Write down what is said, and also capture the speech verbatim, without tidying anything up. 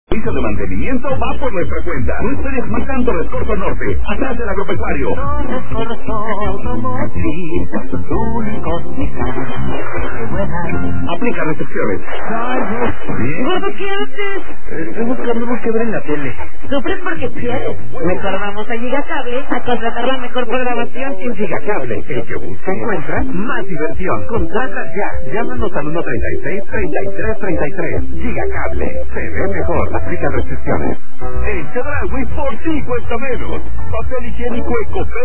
servicio de mantenimiento va por nuestra cuenta. No esperes más tanto Rescorso Norte, atrás del agropecuario. Rescorso Automotriz, únicos Nissan. Aplica restricciones. Gordo, ¿qué haces? Estoy buscando algo que ver en la tele. Sufres porque quieres. Mejor vamos a Gigacable a contratar la mejor programación. En Gigacable, el que busca encuentra más diversión. Contrata ya. Llámanos al uno treinta y seis, treinta y tres treinta y tres. Gigacable. Se ve mejor. Aplica restricciones. En Chedraui por ti cuesta menos. Papel higiénico Ecofé